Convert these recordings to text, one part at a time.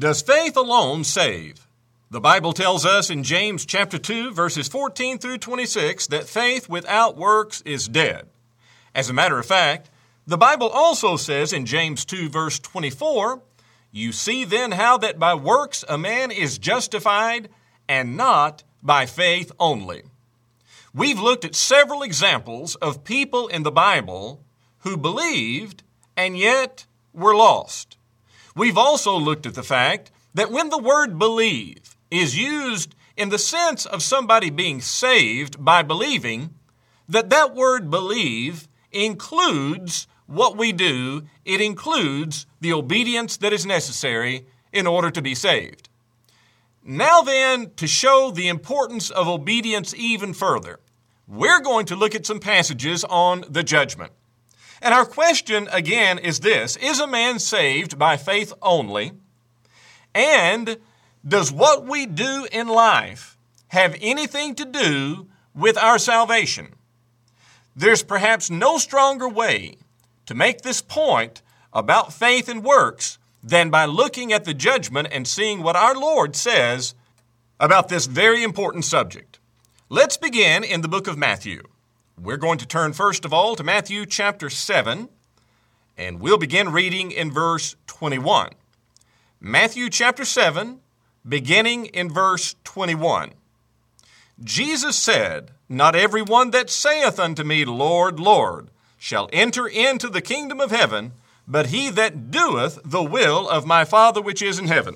Does faith alone save? The Bible tells us in James chapter 2, verses 14 through 26, that faith without works is dead. As a matter of fact, the Bible also says in James 2, verse 24, "You see then how that by works a man is justified, and not by faith only." We've looked at several examples of people in the Bible who believed and yet were lost. We've also looked at the fact that when the word believe is used in the sense of somebody being saved by believing, that word believe includes what we do. It includes the obedience that is necessary in order to be saved. Now then, to show the importance of obedience even further, we're going to look at some passages on the judgment. And our question again is this: is a man saved by faith only? And does what we do in life have anything to do with our salvation? There's perhaps no stronger way to make this point about faith and works than by looking at the judgment and seeing what our Lord says about this very important subject. Let's begin in the book of Matthew. We're going to turn first of all to Matthew chapter 7, and we'll begin reading in verse 21. Matthew chapter 7, beginning in verse 21. Jesus said, "Not every one that saith unto me, Lord, Lord, shall enter into the kingdom of heaven, but he that doeth the will of my Father which is in heaven."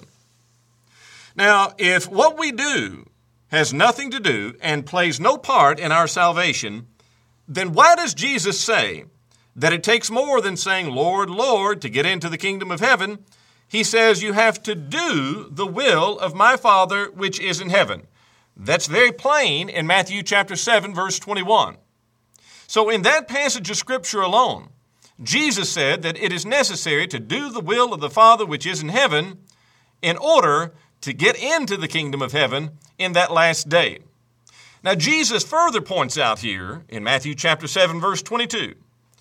Now, if what we do has nothing to do and plays no part in our salvation, then why does Jesus say that it takes more than saying, "Lord, Lord," to get into the kingdom of heaven? He says you have to do the will of my Father which is in heaven. That's very plain in Matthew chapter 7, verse 21. So in that passage of Scripture alone, Jesus said that it is necessary to do the will of the Father which is in heaven in order to get into the kingdom of heaven in that last day. Now, Jesus further points out here in Matthew chapter 7, verse 22,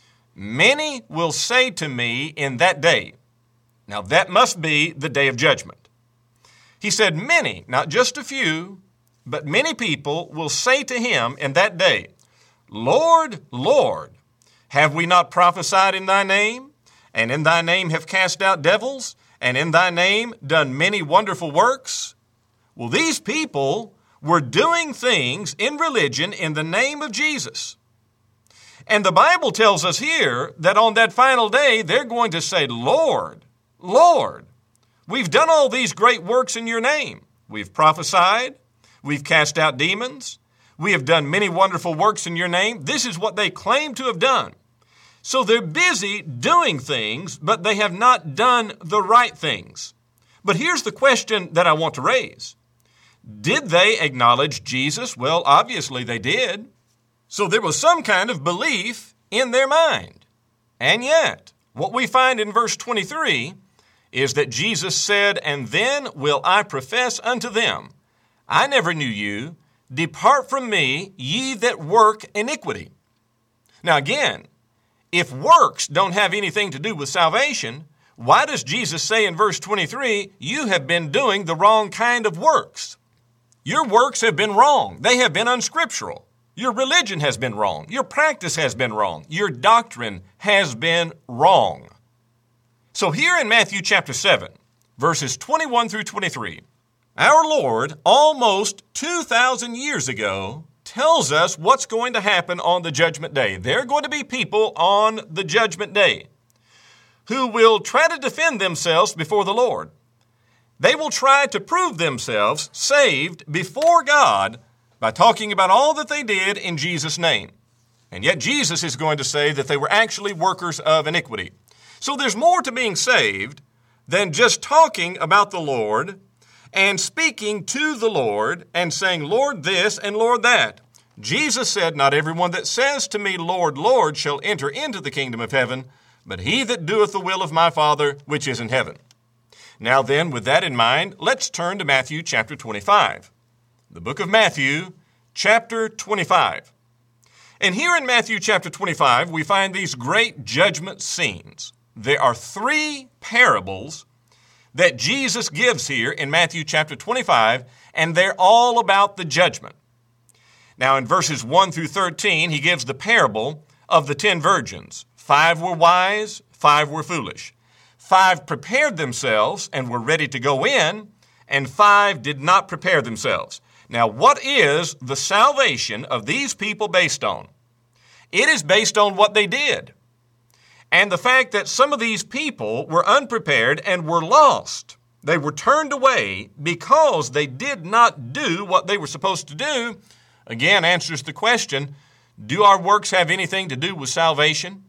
"Many will say to me in that day." Now, that must be the day of judgment. He said many, not just a few, but many people will say to him in that day, "Lord, Lord, have we not prophesied in thy name, and in thy name have cast out devils, and in thy name done many wonderful works?" Well, these people were doing things in religion in the name of Jesus. And the Bible tells us here that on that final day, they're going to say, "Lord, Lord, we've done all these great works in your name. We've prophesied, we've cast out demons, we have done many wonderful works in your name." This is what they claim to have done. So they're busy doing things, but they have not done the right things. But here's the question that I want to raise. Did they acknowledge Jesus? Well, obviously they did. So there was some kind of belief in their mind. And yet, what we find in verse 23 is that Jesus said, "And then will I profess unto them, I never knew you. Depart from me, ye that work iniquity." Now again, if works don't have anything to do with salvation, why does Jesus say in verse 23, "You have been doing the wrong kind of works"? Your works have been wrong. They have been unscriptural. Your religion has been wrong. Your practice has been wrong. Your doctrine has been wrong. So here in Matthew chapter 7, verses 21 through 23, our Lord, almost 2,000 years ago, tells us what's going to happen on the judgment day. There are going to be people on the judgment day who will try to defend themselves before the Lord. They will try to prove themselves saved before God by talking about all that they did in Jesus' name. And yet Jesus is going to say that they were actually workers of iniquity. So there's more to being saved than just talking about the Lord and speaking to the Lord and saying, "Lord this and Lord that." Jesus said, "Not everyone that says to me, Lord, Lord, shall enter into the kingdom of heaven, but he that doeth the will of my Father which is in heaven." Now then, with that in mind, let's turn to Matthew chapter 25. The book of Matthew, chapter 25. And here in Matthew chapter 25, we find these great judgment scenes. There are three parables that Jesus gives here in Matthew chapter 25, and they're all about the judgment. Now, in verses 1 through 13, he gives the parable of the 10 virgins. 5 were wise, 5 were foolish. 5 prepared themselves and were ready to go in, and 5 did not prepare themselves. Now, what is the salvation of these people based on? It is based on what they did. And the fact that some of these people were unprepared and were lost. They were turned away because they did not do what they were supposed to do, again answers the question, do our works have anything to do with salvation?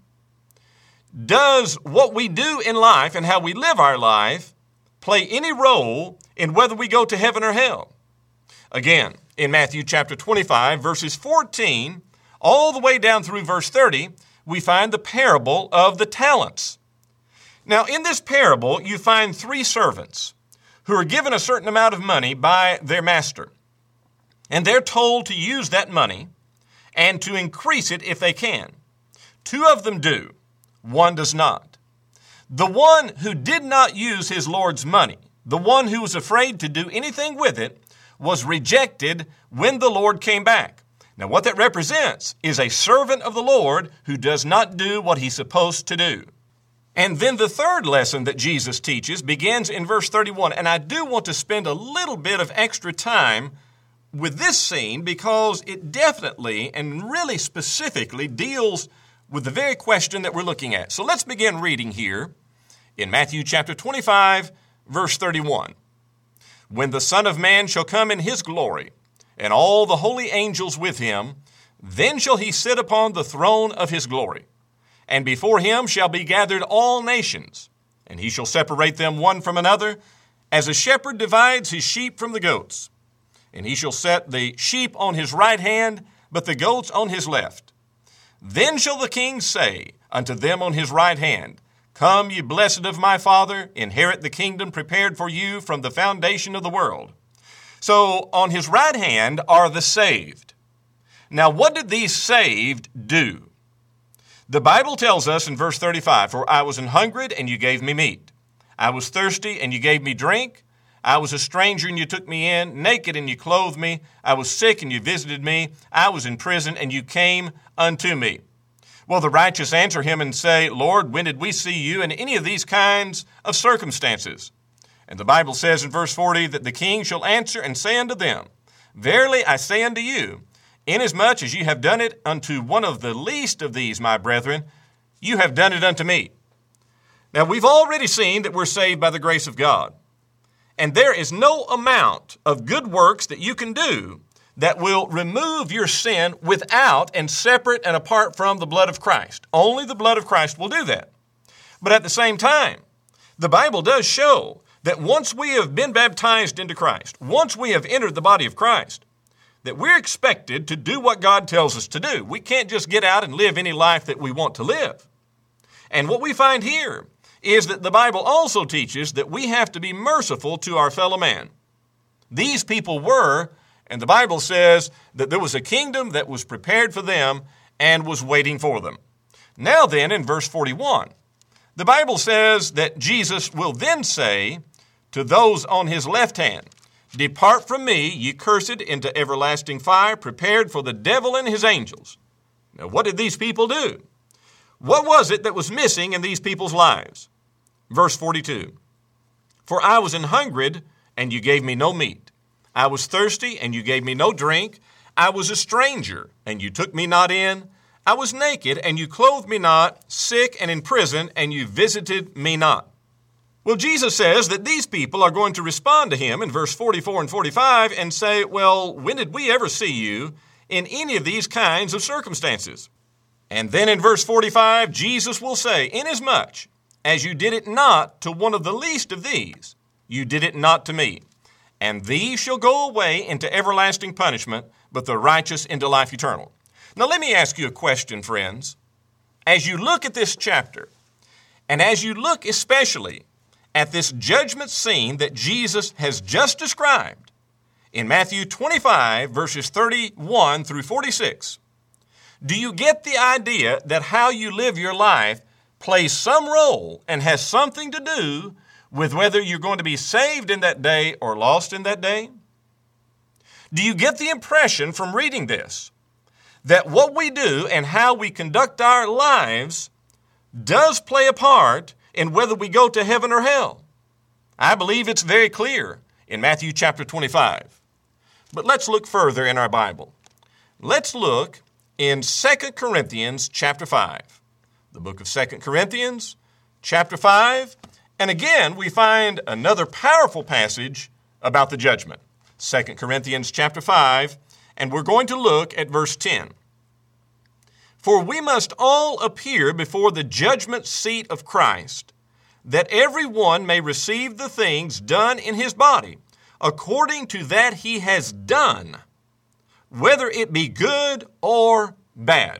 Does what we do in life and how we live our life play any role in whether we go to heaven or hell? Again, in Matthew chapter 25, verses 14, all the way down through verse 30, we find the parable of the talents. Now, in this parable, you find 3 servants who are given a certain amount of money by their master. And they're told to use that money and to increase it if they can. 2 of them do. 1 does not. The one who did not use his Lord's money, the one who was afraid to do anything with it, was rejected when the Lord came back. Now, what that represents is a servant of the Lord who does not do what he's supposed to do. And then the third lesson that Jesus teaches begins in verse 31. And I do want to spend a little bit of extra time with this scene because it definitely and really specifically deals with the very question that we're looking at. So let's begin reading here in Matthew chapter 25, verse 31. When the Son of Man shall come in his glory, and all the holy angels with him, then shall he sit upon the throne of his glory. And before him shall be gathered all nations, and he shall separate them one from another, as a shepherd divides his sheep from the goats. And he shall set the sheep on his right hand, but the goats on his left. Then shall the king say unto them on his right hand, Come, ye blessed of my Father, inherit the kingdom prepared for you from the foundation of the world. So on his right hand are the saved. Now, what did these saved do? The Bible tells us in verse 35, For I was an hungered, and you gave me meat. I was thirsty, and you gave me drink. I was a stranger, and you took me in. Naked, and you clothed me. I was sick, and you visited me. I was in prison, and you came unto me. Well, the righteous answer him and say, Lord, when did we see you in any of these kinds of circumstances? And the Bible says in verse 40 that the king shall answer and say unto them, Verily I say unto you, inasmuch as you have done it unto one of the least of these, my brethren, you have done it unto me. Now, we've already seen that we're saved by the grace of God. And there is no amount of good works that you can do that will remove your sin without and separate and apart from the blood of Christ. Only the blood of Christ will do that. But at the same time, the Bible does show that once we have been baptized into Christ, once we have entered the body of Christ, that we're expected to do what God tells us to do. We can't just get out and live any life that we want to live. And what we find here is that the Bible also teaches that we have to be merciful to our fellow man. These people were, and the Bible says that there was a kingdom that was prepared for them and was waiting for them. Now then, in verse 41, the Bible says that Jesus will then say to those on his left hand, Depart from me, ye cursed, into everlasting fire, prepared for the devil and his angels. Now, what did these people do? What was it that was missing in these people's lives? Verse 42, For I was an hungered, and you gave me no meat. I was thirsty, and you gave me no drink. I was a stranger, and you took me not in. I was naked, and you clothed me not, sick and in prison, and you visited me not. Well, Jesus says that these people are going to respond to him in verse 44 and 45 and say, well, when did we ever see you in any of these kinds of circumstances? And then in verse 45, Jesus will say, Inasmuch as you did it not to one of the least of these, you did it not to me. And these shall go away into everlasting punishment, but the righteous into life eternal. Now let me ask you a question, friends. As you look at this chapter, and as you look especially at this judgment scene that Jesus has just described in Matthew 25, verses 31 through 46, do you get the idea that how you live your life plays some role and has something to do with whether you're going to be saved in that day or lost in that day? Do you get the impression from reading this that what we do and how we conduct our lives does play a part in whether we go to heaven or hell? I believe it's very clear in Matthew chapter 25. But let's look further in our Bible. Let's look in 2 Corinthians chapter 5. The book of 2 Corinthians chapter 5. And again, we find another powerful passage about the judgment. 2 Corinthians chapter 5, and we're going to look at verse 10. For we must all appear before the judgment seat of Christ, that every one may receive the things done in his body, according to that he has done, whether it be good or bad.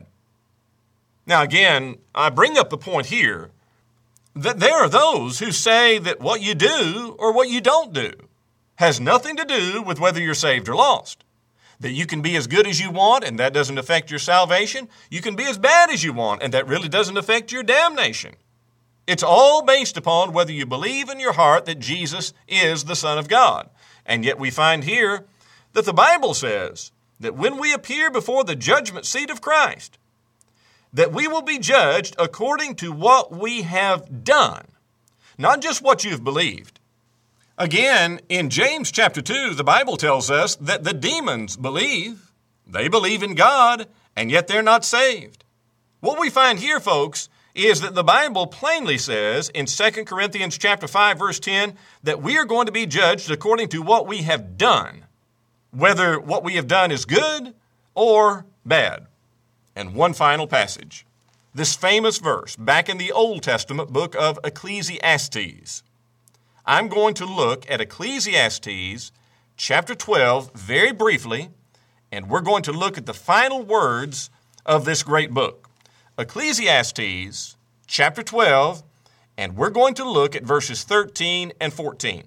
Now again, I bring up the point here that there are those who say that what you do or what you don't do has nothing to do with whether you're saved or lost. That you can be as good as you want and that doesn't affect your salvation. You can be as bad as you want and that really doesn't affect your damnation. It's all based upon whether you believe in your heart that Jesus is the Son of God. And yet we find here that the Bible says that when we appear before the judgment seat of Christ, that we will be judged according to what we have done, not just what you've believed. Again, in James chapter 2, the Bible tells us that the demons believe. They believe in God, and yet they're not saved. What we find here, folks, is that the Bible plainly says in 2 Corinthians chapter 5, verse 10, that we are going to be judged according to what we have done, whether what we have done is good or bad. And one final passage, this famous verse back in the Old Testament book of Ecclesiastes. I'm going to look at Ecclesiastes chapter 12 very briefly, and we're going to look at the final words of this great book. Ecclesiastes chapter 12, and we're going to look at verses 13 and 14.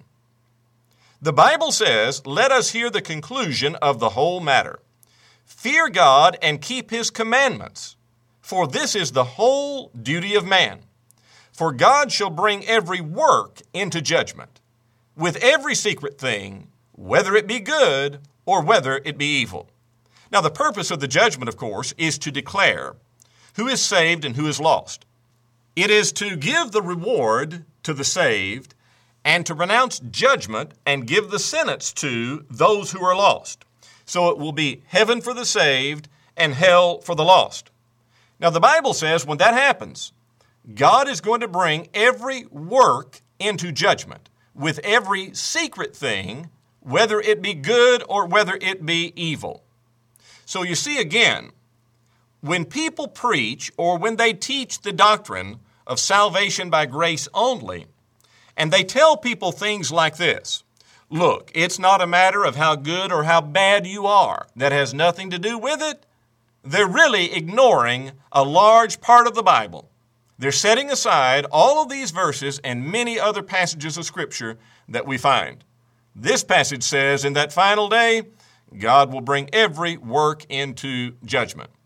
The Bible says, "Let us hear the conclusion of the whole matter. Fear God and keep his commandments, for this is the whole duty of man. For God shall bring every work into judgment, with every secret thing, whether it be good or whether it be evil." Now, the purpose of the judgment, of course, is to declare who is saved and who is lost. It is to give the reward to the saved and to pronounce judgment and give the sentence to those who are lost. So it will be heaven for the saved and hell for the lost. Now, the Bible says when that happens, God is going to bring every work into judgment with every secret thing, whether it be good or whether it be evil. So you see again, when people preach or when they teach the doctrine of salvation by grace only, and they tell people things like this, look, it's not a matter of how good or how bad you are. That has nothing to do with it. They're really ignoring a large part of the Bible. They're setting aside all of these verses and many other passages of Scripture that we find. This passage says in that final day, God will bring every work into judgment.